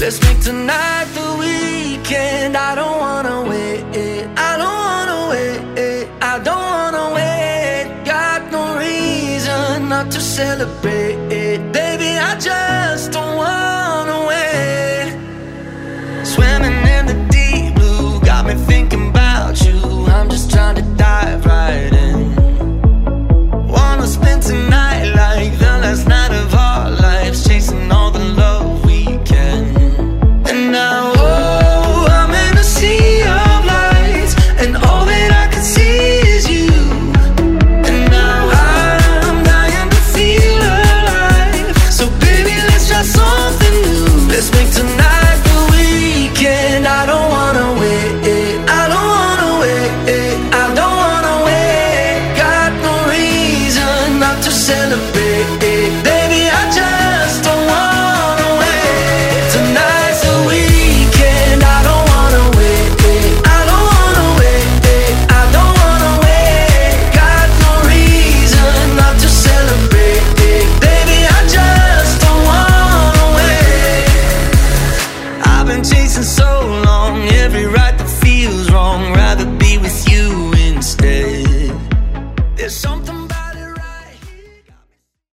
Let's make tonight the weekend. I don't wanna wait, I don't wanna wait, I don't wanna wait. Got no reason not to celebrate, baby, I just don't wanna wait. Swimming in the deep blue got me thinking